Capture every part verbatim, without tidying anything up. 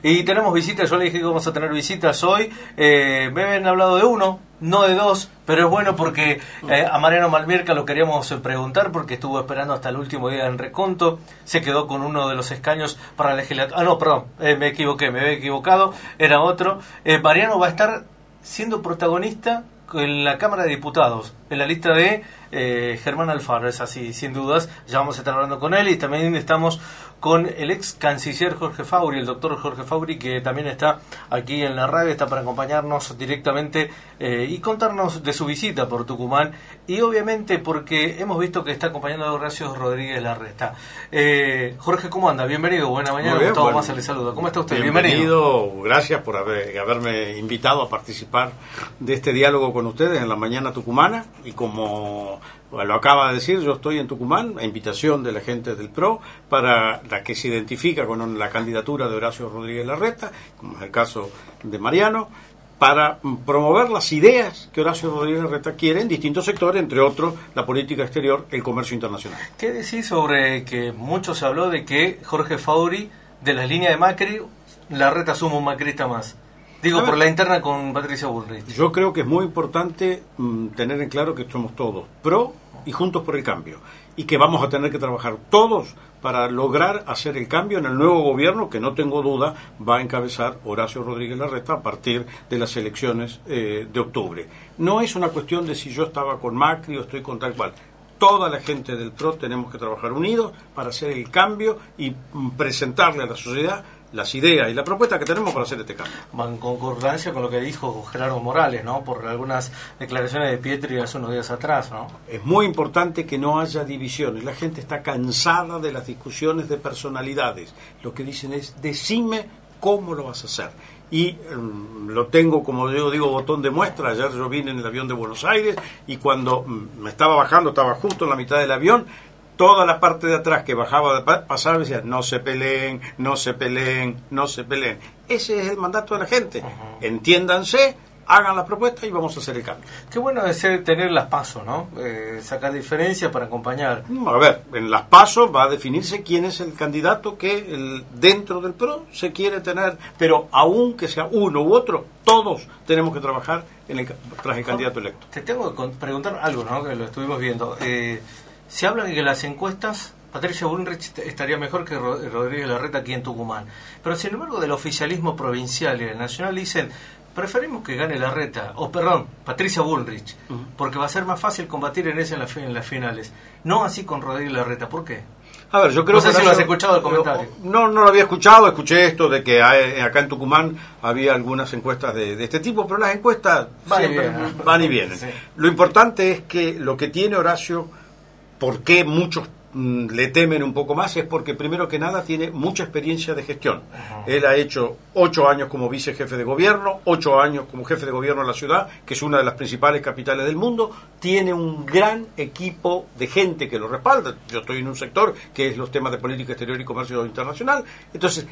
Y tenemos visitas, yo le dije que vamos a tener visitas hoy. Eh, me habían hablado de uno, no de dos, pero es bueno porque eh, a Mariano Malmirca lo queríamos preguntar porque estuvo esperando hasta el último día en Reconto, se quedó con uno de los escaños para la legislatura. Ah, no, perdón, eh, me equivoqué, me había equivocado, era otro. Eh, Mariano va a estar siendo protagonista en la Cámara de Diputados, en la lista de eh, Germán Alfaro, es así, sin dudas. Ya vamos a estar hablando con él y también estamos con el ex canciller Jorge Fauri, el doctor Jorge Fauri, que también está aquí en la radio, está para acompañarnos directamente eh, y contarnos de su visita por Tucumán y obviamente porque hemos visto que está acompañando a Horacio Rodríguez Larreta. Eh, Jorge, ¿cómo anda? Bienvenido, buena mañana, bien, Gustavo bueno, Massa le saluda. ¿Cómo está usted? Bienvenido, Bienvenido. Gracias por haber, haberme invitado a participar de este diálogo con ustedes en la mañana tucumana y como lo acaba de decir, yo estoy en Tucumán a invitación de la gente del P R O para la que se identifica con la candidatura de Horacio Rodríguez Larreta, como es el caso de Mariano, para promover las ideas que Horacio Rodríguez Larreta quiere en distintos sectores, entre otros la política exterior, el comercio internacional. ¿Qué decís sobre que mucho se habló de que Jorge Fauri, de la línea de Macri, Larreta suma un macrista más? Digo, por la interna con Patricia Bullrich. Yo creo que es muy importante mmm, tener en claro que somos todos pro y juntos por el cambio, y que vamos a tener que trabajar todos para lograr hacer el cambio en el nuevo gobierno que no tengo duda va a encabezar Horacio Rodríguez Larreta a partir de las elecciones eh, de octubre. No es una cuestión de si yo estaba con Macri o estoy con tal cual. Toda la gente del P R O tenemos que trabajar unidos para hacer el cambio y mm, presentarle a la sociedad las ideas y la propuesta que tenemos para hacer este cambio. En concordancia con lo que dijo Gerardo Morales, ¿no? Por algunas declaraciones de Pietri hace unos días atrás, ¿no? Es muy importante que no haya divisiones. La gente está cansada de las discusiones de personalidades. Lo que dicen es, decime cómo lo vas a hacer. Y um, lo tengo, como yo digo, botón de muestra. Ayer yo vine en el avión de Buenos Aires y cuando um, me estaba bajando, estaba justo en la mitad del avión, toda la parte de atrás que bajaba de pasar decía, no se peleen, no se peleen, no se peleen. Ese es el mandato de la gente. Uh-huh. Entiéndanse, hagan la propuesta y vamos a hacer el cambio. Qué bueno es ser, tener las PASO, ¿no? Eh, sacar diferencias para acompañar. A ver, en las PASO va a definirse quién es el candidato que el, dentro del P R O se quiere tener, pero aunque sea uno u otro, todos tenemos que trabajar en el, tras el candidato electo. Te tengo que preguntar algo, ¿no? Que lo estuvimos viendo. Eh, Se habla de que las encuestas, Patricia Bullrich estaría mejor que Rodríguez Larreta aquí en Tucumán. Pero sin embargo del oficialismo provincial y del nacional dicen, preferimos que gane Larreta, o perdón, Patricia Bullrich, uh-huh. porque va a ser más fácil combatir en ese en, la, en las finales. No así con Rodríguez Larreta, ¿por qué? A ver, yo creo no sé que si lo has escuchado el comentario. No, no lo había escuchado, escuché esto de que hay, acá en Tucumán había algunas encuestas de, de este tipo, pero las encuestas van, siempre, y, bien, van y vienen. Sí. Lo importante es que lo que tiene Horacio, ¿por qué muchos mm, le temen un poco más? Es porque primero que nada tiene mucha experiencia de gestión. Uh-huh. Él ha hecho ocho años como vicejefe de gobierno, ocho años como jefe de gobierno de la ciudad, que es una de las principales capitales del mundo. Tiene un gran equipo de gente que lo respalda. Yo estoy en un sector que es los temas de política exterior y comercio internacional. Entonces,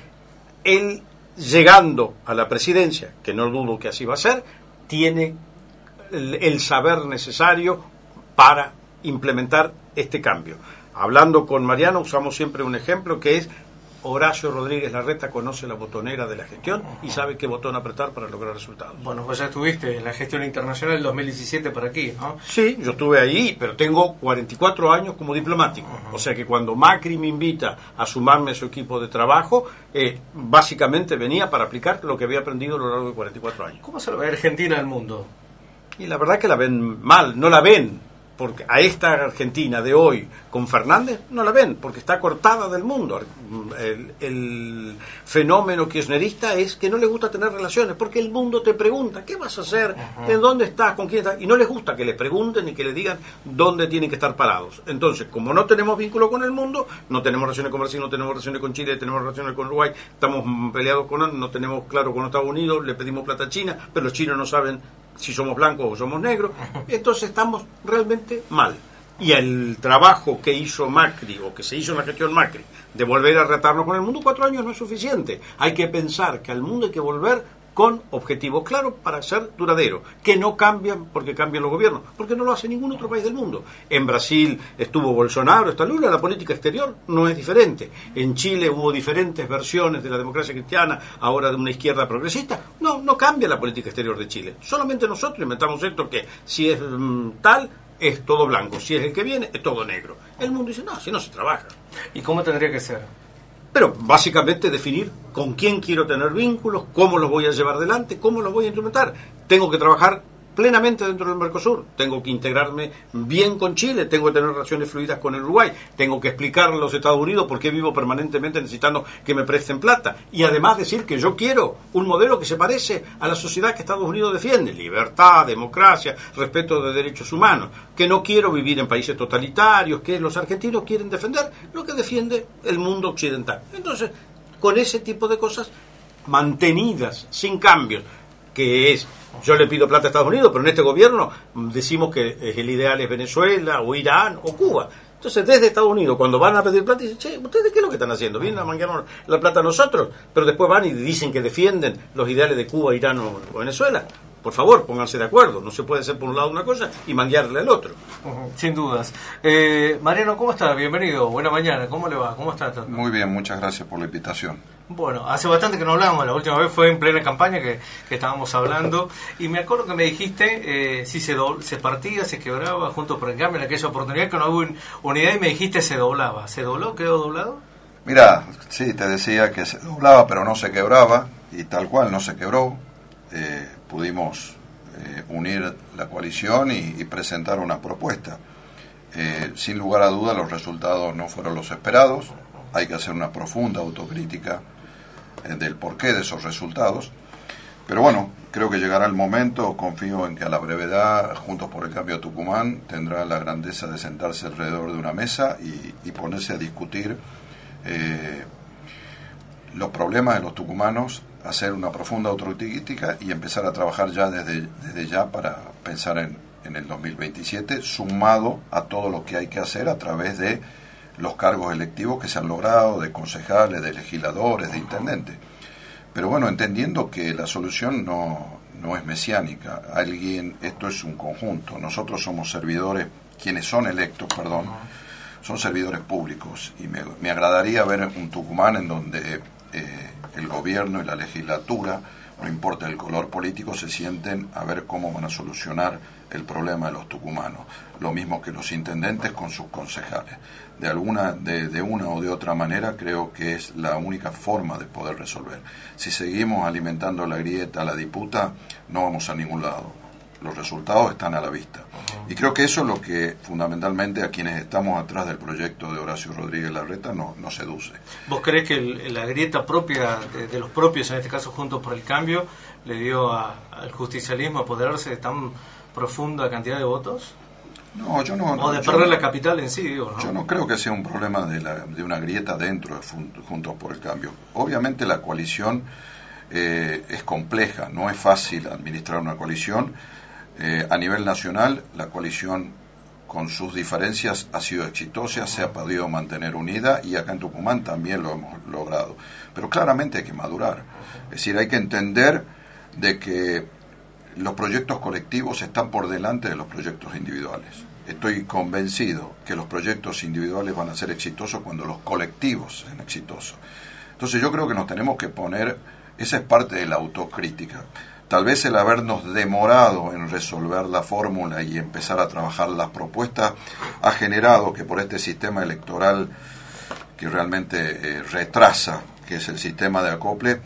él llegando a la presidencia, que no dudo que así va a ser, tiene el, el saber necesario para implementar este cambio. Hablando con Mariano usamos siempre un ejemplo que es Horacio Rodríguez Larreta conoce la botonera de la gestión y sabe qué botón apretar para lograr resultados. Bueno, pues ya estuviste en la gestión internacional del dos mil diecisiete para aquí, ¿no? Sí, yo estuve ahí, pero tengo cuarenta y cuatro años como diplomático. Uh-huh. O sea que cuando Macri me invita a sumarme a su equipo de trabajo, eh, básicamente venía para aplicar lo que había aprendido a lo largo de cuarenta y cuatro años. ¿Cómo se lo ve Argentina al mundo? Y la verdad que la ven mal, no la ven. Porque a esta Argentina de hoy con Fernández no la ven, porque está cortada del mundo. El, el fenómeno kirchnerista es que no le gusta tener relaciones, porque el mundo te pregunta, ¿qué vas a hacer? ¿En dónde estás? ¿Con quién estás? Y no les gusta que les pregunten y que les digan dónde tienen que estar parados. Entonces, como no tenemos vínculo con el mundo, no tenemos relaciones comerciales, no tenemos relaciones con Chile, tenemos relaciones con Uruguay, estamos peleados con, no tenemos claro con Estados Unidos, le pedimos plata a China, pero los chinos no saben si somos blancos o somos negros. Entonces estamos realmente mal. Y el trabajo que hizo Macri, o que se hizo en la gestión Macri, de volver a retarnos con el mundo, cuatro años no es suficiente. Hay que pensar que al mundo hay que volver con objetivos claros para ser duraderos, que no cambian porque cambian los gobiernos, porque no lo hace ningún otro país del mundo. En Brasil estuvo Bolsonaro, está Lula, la política exterior no es diferente. En Chile hubo diferentes versiones de la democracia cristiana, ahora de una izquierda progresista. No, no cambia la política exterior de Chile. Solamente nosotros inventamos esto que si es mmm, tal, es todo blanco, si es el que viene, es todo negro. El mundo dice, no, así no se trabaja. ¿Y cómo tendría que ser? Pero básicamente definir con quién quiero tener vínculos, cómo los voy a llevar adelante, cómo los voy a implementar. Tengo que trabajar plenamente dentro del Mercosur, tengo que integrarme bien con Chile, tengo que tener relaciones fluidas con el Uruguay, tengo que explicarle a los Estados Unidos por qué vivo permanentemente necesitando que me presten plata, y además decir que yo quiero un modelo que se parece a la sociedad que Estados Unidos defiende, libertad, democracia, respeto de derechos humanos, que no quiero vivir en países totalitarios, que los argentinos quieren defender lo que defiende el mundo occidental. Entonces, con ese tipo de cosas mantenidas, sin cambios, que es, yo le pido plata a Estados Unidos, pero en este gobierno decimos que el ideal es Venezuela o Irán o Cuba. Entonces, desde Estados Unidos, cuando van a pedir plata, dicen, che, ¿ustedes qué es lo que están haciendo? Vienen a manguearnos la plata a nosotros, pero después van y dicen que defienden los ideales de Cuba, Irán o, o Venezuela. Por favor, pónganse de acuerdo. No se puede hacer por un lado una cosa y manguearle al otro. Uh-huh, sin dudas. Eh, Mariano, ¿cómo está? Bienvenido. Buena mañana. ¿Cómo le va? ¿Cómo está? Muy bien, muchas gracias por la invitación. Bueno, hace bastante que no hablamos. La última vez fue en plena campaña que, que estábamos hablando. Y me acuerdo que me dijiste eh, si se, do, se partía, se quebraba Juntos por el Cambio en aquella oportunidad que no hubo unidad y me dijiste se doblaba. ¿Se dobló? ¿Quedó doblado? Mira, sí, te decía que se doblaba, pero no se quebraba. Y tal cual, no se quebró. Eh, pudimos eh, unir la coalición y, y presentar una propuesta. Eh, sin lugar a duda los resultados no fueron los esperados, hay que hacer una profunda autocrítica eh, del porqué de esos resultados, pero bueno, creo que llegará el momento, confío en que a la brevedad Juntos por el Cambio Tucumán tendrá la grandeza de sentarse alrededor de una mesa y, y ponerse a discutir eh, los problemas de los tucumanos, hacer una profunda autocrítica y empezar a trabajar ya desde, desde ya para pensar en, en el dos mil veintisiete, sumado a todo lo que hay que hacer a través de los cargos electivos que se han logrado, de concejales, de legisladores, de intendentes. Pero bueno, entendiendo que la solución no, no es mesiánica, alguien, esto es un conjunto, nosotros somos servidores, quienes son electos, perdón, son servidores públicos, y me, me agradaría ver un Tucumán en donde eh, el gobierno y la legislatura, no importa el color político, se sienten a ver cómo van a solucionar el problema de los tucumanos. Lo mismo que los intendentes con sus concejales. De alguna, de, de una o de otra manera, creo que es la única forma de poder resolver. Si seguimos alimentando la grieta, la disputa, no vamos a ningún lado. Los resultados están a la vista. Y creo que eso es lo que fundamentalmente a quienes estamos atrás del proyecto de Horacio Rodríguez Larreta nos no seduce. ¿Vos creés que el, la grieta propia de, de los propios, en este caso Juntos por el Cambio, le dio a, al justicialismo apoderarse de tan profunda cantidad de votos? No, yo no. O de yo perder no, la capital en sí, digo, ¿no? Yo no creo que sea un problema de, la, de una grieta dentro de Juntos por el Cambio. Obviamente la coalición eh, es compleja, no es fácil administrar una coalición. Eh, a nivel nacional, la coalición con sus diferencias ha sido exitosa, se ha podido mantener unida y acá en Tucumán también lo hemos logrado. Pero claramente hay que madurar. Es decir, hay que entender de que los proyectos colectivos están por delante de los proyectos individuales. Estoy convencido que los proyectos individuales van a ser exitosos cuando los colectivos sean exitosos. Entonces yo creo que nos tenemos que poner, esa es parte de la autocrítica. Tal vez el habernos demorado en resolver la fórmula y empezar a trabajar las propuestas ha generado que por este sistema electoral que realmente eh, retrasa, que es el sistema de acople,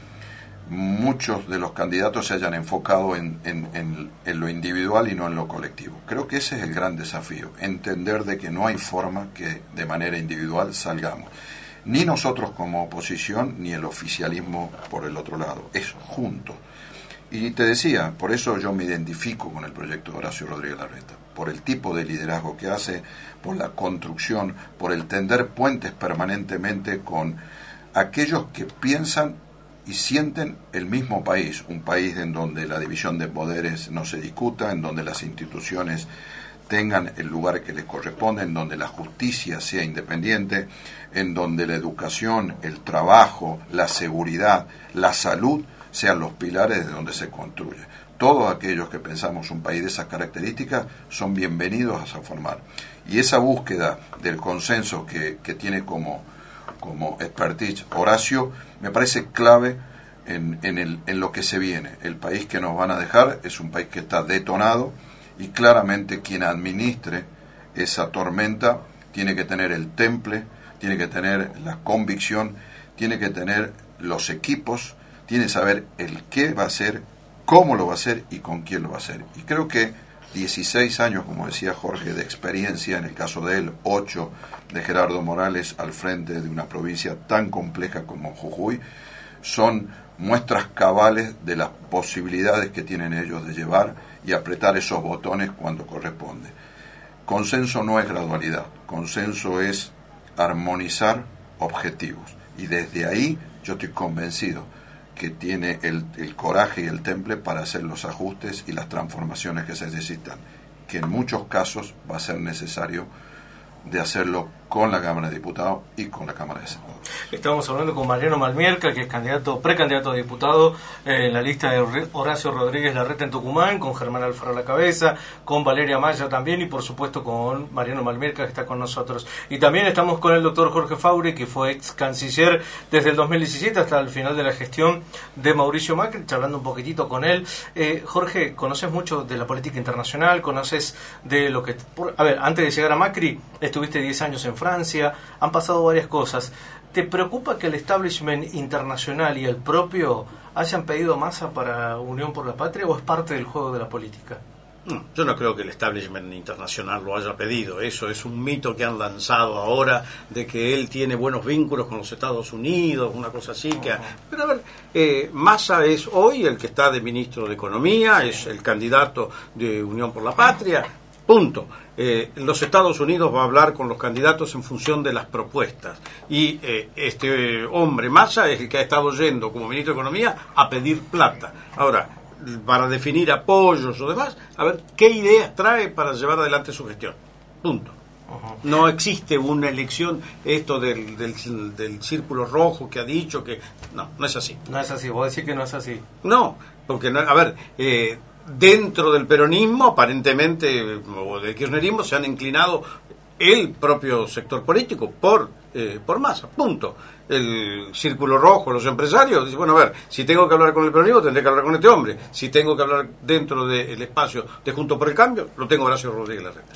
muchos de los candidatos se hayan enfocado en, en, en, en lo individual y no en lo colectivo. Creo que ese es el gran desafío, entender de que no hay forma que de manera individual salgamos. Ni nosotros como oposición, ni el oficialismo por el otro lado. Es juntos. Y te decía, por eso yo me identifico con el proyecto de Horacio Rodríguez Larreta, por el tipo de liderazgo que hace, por la construcción, por el tender puentes permanentemente con aquellos que piensan y sienten el mismo país, un país en donde la división de poderes no se discuta, en donde las instituciones tengan el lugar que les corresponde, en donde la justicia sea independiente, en donde la educación, el trabajo, la seguridad, la salud sean los pilares de donde se construye. Todos aquellos que pensamos un país de esas características son bienvenidos a formar. Y esa búsqueda del consenso que, que tiene como, como expertise Horacio, me parece clave en, en, el, en lo que se viene. El país que nos van a dejar es un país que está detonado, y claramente quien administre esa tormenta tiene que tener el temple, tiene que tener la convicción, tiene que tener los equipos, tiene que saber el qué va a hacer, cómo lo va a hacer y con quién lo va a hacer. Y creo que dieciséis años, como decía Jorge, de experiencia, en el caso de él, ocho de Gerardo Morales al frente de una provincia tan compleja como Jujuy, son muestras cabales de las posibilidades que tienen ellos de llevar y apretar esos botones cuando corresponde. Consenso no es gradualidad, consenso es armonizar objetivos, y desde ahí yo estoy convencido que tiene el, el coraje y el temple para hacer los ajustes y las transformaciones que se necesitan, que en muchos casos va a ser necesario de hacerlo con la Cámara de Diputados y con la Cámara de Senadores. Estamos hablando con Mariano Malmierca, que es candidato, precandidato a diputado eh, en la lista de Horacio Rodríguez Larreta en Tucumán, con Germán Alfaro a la cabeza, con Valeria Maya también, y por supuesto con Mariano Malmierca, que está con nosotros. Y también estamos con el doctor Jorge Fauri, que fue ex canciller desde el dos mil diecisiete hasta el final de la gestión de Mauricio Macri, charlando un poquitito con él. Eh, Jorge, conoces mucho de la política internacional, conoces de lo que... Por, a ver, antes de llegar a Macri, estuviste diez años en Francia, han pasado varias cosas. ¿Te preocupa que el establishment internacional y el propio hayan pedido masa para Unión por la Patria, o es parte del juego de la política? No, yo no creo que el establishment internacional lo haya pedido. Eso es un mito que han lanzado ahora, de que él tiene buenos vínculos con los Estados Unidos, una cosa así. Que ha... Pero a ver, eh, Massa es hoy el que está de ministro de Economía, sí. Es el candidato de Unión por la Patria, punto. Eh, los Estados Unidos va a hablar con los candidatos en función de las propuestas, y eh, este eh, hombre Massa es el que ha estado yendo como ministro de Economía a pedir plata. Ahora, para definir apoyos o demás, a ver qué ideas trae para llevar adelante su gestión, punto. Uh-huh. No existe una elección, esto del, del, del círculo rojo que ha dicho que... No, no es así. No es así, vos decís que no es así. No, porque, no, a ver... Eh, dentro del peronismo, aparentemente, o del kirchnerismo, se han inclinado el propio sector político por eh, por Massa, punto. El círculo rojo, los empresarios, dicen, bueno, a ver, si tengo que hablar con el peronismo, tendré que hablar con este hombre. Si tengo que hablar dentro del espacio de Juntos por el Cambio, lo tengo Horacio Rodríguez Larreta.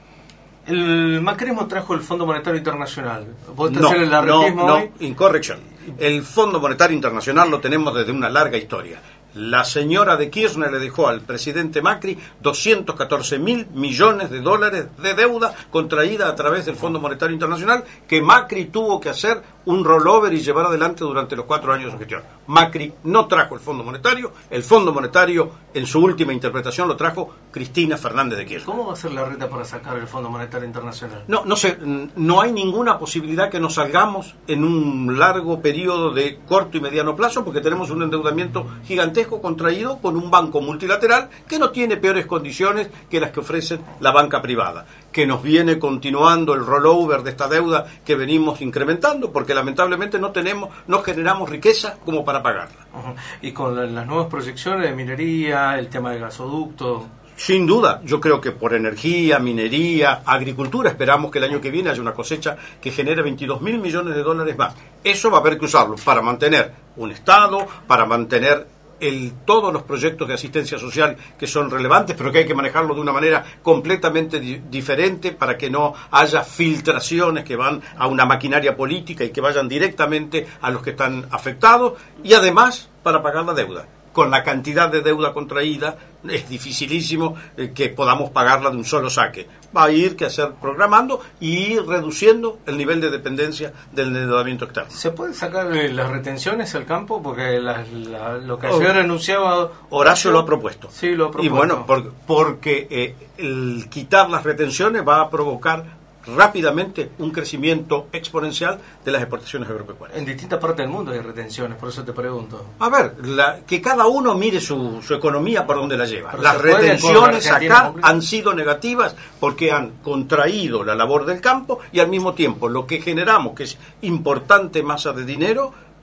El macrismo trajo el Fondo Monetario Internacional. ¿Vos no, el no, no, incorrección. El Fondo Monetario Internacional lo tenemos desde una larga historia. La señora de Kirchner le dejó al presidente Macri doscientos catorce mil millones de dólares de deuda contraída a través del Fondo Monetario Internacional, que Macri tuvo que hacer un rollover y llevar adelante durante los cuatro años de su gestión. Macri no trajo el Fondo Monetario, el Fondo Monetario en su última interpretación lo trajo Cristina Fernández de Kirchner. ¿Cómo va a ser la reta para sacar el Fondo Monetario Internacional? No, no sé, no hay ninguna posibilidad que nos salgamos en un largo periodo de corto y mediano plazo, porque tenemos un endeudamiento gigantesco contraído con un banco multilateral que no tiene peores condiciones que las que ofrece la banca privada, que nos viene continuando el rollover de esta deuda que venimos incrementando, porque lamentablemente no tenemos, no generamos riqueza como para pagarla. Uh-huh. Y con la, las nuevas proyecciones de minería, el tema del gasoducto... Sin duda, yo creo que por energía, minería, agricultura, esperamos que el año que viene haya una cosecha que genere veintidós mil millones de dólares más. Eso va a haber que usarlo para mantener un Estado, para mantener el, todos los proyectos de asistencia social que son relevantes, pero que hay que manejarlo de una manera completamente di- diferente para que no haya filtraciones que van a una maquinaria política y que vayan directamente a los que están afectados, y además para pagar la deuda. Con la cantidad de deuda contraída es dificilísimo eh, que podamos pagarla de un solo saque. Va a ir que hacer programando y ir reduciendo el nivel de dependencia del endeudamiento externo. ¿Se puede sacar eh, las retenciones al campo? Porque la, la, lo que ayer oh, anunciaba... Horacio lo ha propuesto. Sí, lo ha propuesto. Y bueno, por, porque eh, el quitar las retenciones va a provocar rápidamente un crecimiento exponencial de las exportaciones agropecuarias. En distintas partes del mundo hay retenciones, por eso te pregunto. A ver, la, que cada uno mire su, su economía por donde la lleva. Pero las retenciones acá han sido negativas porque han contraído la labor del campo, y al mismo tiempo lo que generamos, que es importante masa de dinero,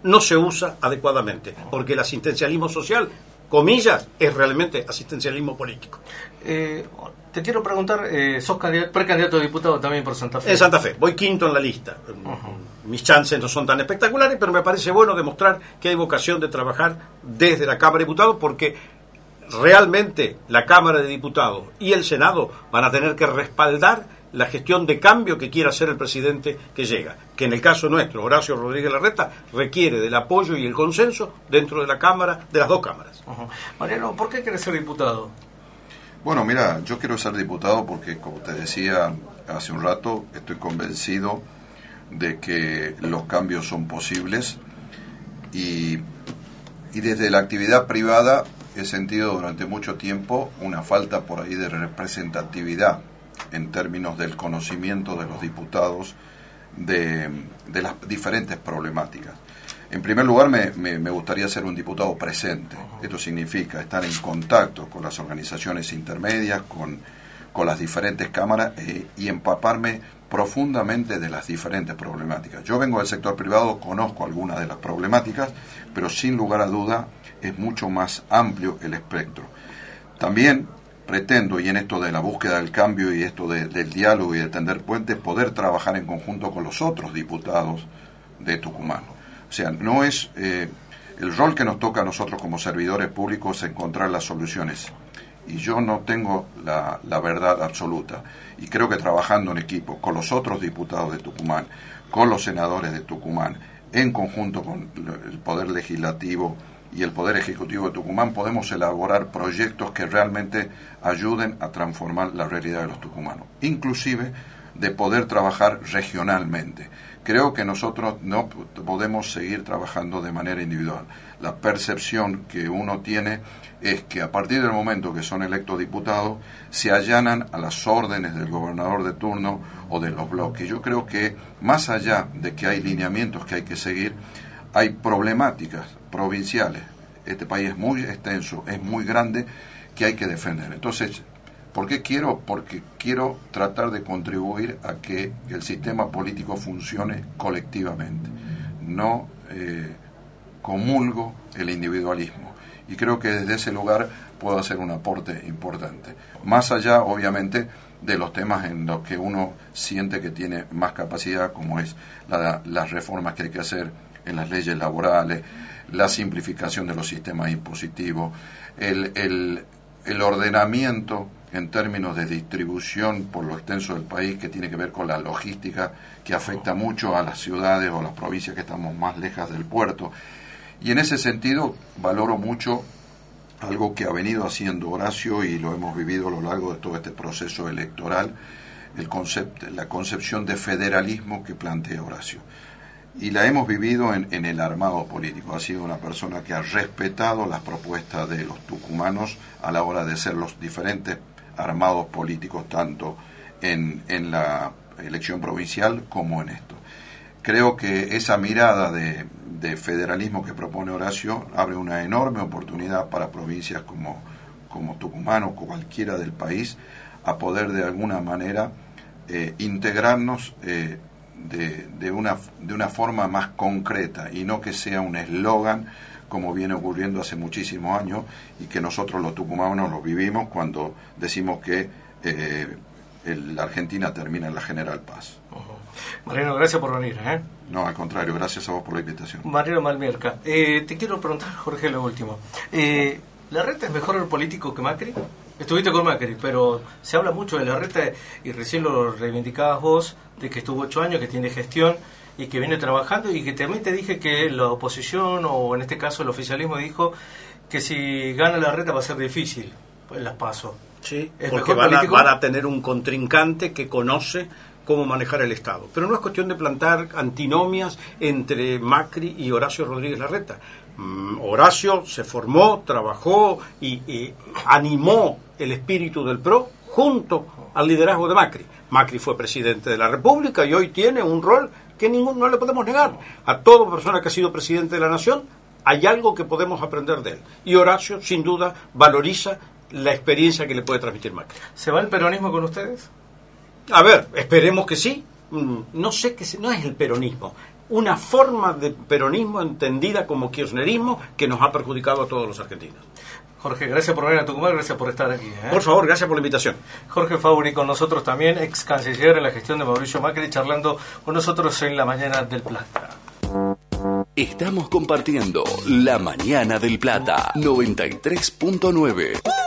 no se usa adecuadamente, porque el asistencialismo social, comillas, es realmente asistencialismo político. Eh, te quiero preguntar, eh, sos candidato, precandidato a diputado también por Santa Fe. En Santa Fe, voy quinto en la lista. Uh-huh. Mis chances no son tan espectaculares, pero me parece bueno demostrar que hay vocación de trabajar desde la Cámara de Diputados, porque realmente la Cámara de Diputados y el Senado van a tener que respaldar la gestión de cambio que quiera hacer el presidente que llega, que en el caso nuestro, Horacio Rodríguez Larreta, requiere del apoyo y el consenso dentro de la Cámara, de las dos cámaras. Uh-huh. Mariano, ¿por qué querés ser diputado? Bueno, mira, yo quiero ser diputado porque, como te decía hace un rato, estoy convencido de que los cambios son posibles y, y desde la actividad privada he sentido durante mucho tiempo una falta por ahí de representatividad en términos del conocimiento de los diputados de, de las diferentes problemáticas. En primer lugar, me, me, me gustaría ser un diputado presente. Esto significa estar en contacto con las organizaciones intermedias, con, con las diferentes cámaras eh, y empaparme profundamente de las diferentes problemáticas. Yo vengo del sector privado, conozco algunas de las problemáticas, pero sin lugar a duda es mucho más amplio el espectro. También pretendo, y en esto de la búsqueda del cambio y esto de, del diálogo y de tender puentes, poder trabajar en conjunto con los otros diputados de Tucumán. O sea, no es eh, el rol que nos toca a nosotros como servidores públicos es encontrar las soluciones. Y yo no tengo la, la verdad absoluta. Y creo que trabajando en equipo con los otros diputados de Tucumán, con los senadores de Tucumán, en conjunto con el Poder Legislativo y el Poder Ejecutivo de Tucumán, podemos elaborar proyectos que realmente ayuden a transformar la realidad de los tucumanos, inclusive de poder trabajar regionalmente. Creo que nosotros no podemos seguir trabajando de manera individual. La percepción que uno tiene es que a partir del momento que son electos diputados, se allanan a las órdenes del gobernador de turno o de los bloques. Yo creo que más allá de que hay lineamientos que hay que seguir, hay problemáticas provinciales. Este país es muy extenso, es muy grande, que hay que defender. Entonces, ¿por qué quiero? Porque quiero tratar de contribuir a que el sistema político funcione colectivamente. No eh, comulgo el individualismo. Y creo que desde ese lugar puedo hacer un aporte importante. Más allá, obviamente, de los temas en los que uno siente que tiene más capacidad, como es la, las reformas que hay que hacer en las leyes laborales, la simplificación de los sistemas impositivos, el, el, el ordenamiento en términos de distribución por lo extenso del país, que tiene que ver con la logística, que afecta mucho a las ciudades o a las provincias que estamos más lejas del puerto. Y en ese sentido valoro mucho algo que ha venido haciendo Horacio y lo hemos vivido a lo largo de todo este proceso electoral, el concepto, la concepción de federalismo que plantea Horacio. Y la hemos vivido en, en el armado político. Ha sido una persona que ha respetado las propuestas de los tucumanos a la hora de ser los diferentes armados políticos, tanto en, en la elección provincial como en esto. Creo que esa mirada de, de federalismo que propone Horacio abre una enorme oportunidad para provincias como, como Tucumán o cualquiera del país a poder de alguna manera eh, integrarnos eh, de, de, una, de una forma más concreta y no que sea un eslogan como viene ocurriendo hace muchísimos años y que nosotros los tucumanos lo vivimos cuando decimos que eh, el, la Argentina termina en la General Paz. Uh-huh. Mariano, gracias por venir. ¿eh? No, al contrario, gracias a vos por la invitación. Mariano Malmierca, eh, te quiero preguntar, Jorge, lo último. Eh, ¿Larreta es mejor el político que Macri? Estuviste con Macri, pero se habla mucho de Larreta y recién lo reivindicabas vos, de que estuvo ocho años, que tiene gestión y que viene trabajando, y que también te dije que la oposición, o en este caso el oficialismo, dijo que si gana Larreta va a ser difícil, pues las paso. Sí, porque van a, van a tener un contrincante que conoce cómo manejar el Estado. Pero no es cuestión de plantar antinomias entre Macri y Horacio Rodríguez Larreta. Mm, Horacio se formó, trabajó y, y animó el espíritu del PRO junto al liderazgo de Macri. Macri fue presidente de la República y hoy tiene un rol que ningún, no le podemos negar. A toda persona que ha sido presidente de la Nación hay algo que podemos aprender de él. Y Horacio, sin duda, valoriza la experiencia que le puede transmitir Macri. ¿Se va el peronismo con ustedes? A ver, esperemos que sí. No sé qué no es el peronismo. una forma de peronismo entendida como kirchnerismo que nos ha perjudicado a todos los argentinos. Jorge, gracias por venir a Tucumán, gracias por estar aquí. ¿eh? Por favor, gracias por la invitación. Jorge Fauri con nosotros también, ex canciller en la gestión de Mauricio Macri, charlando con nosotros en La Mañana del Plata. Estamos compartiendo La Mañana del Plata, noventa y tres punto nueve.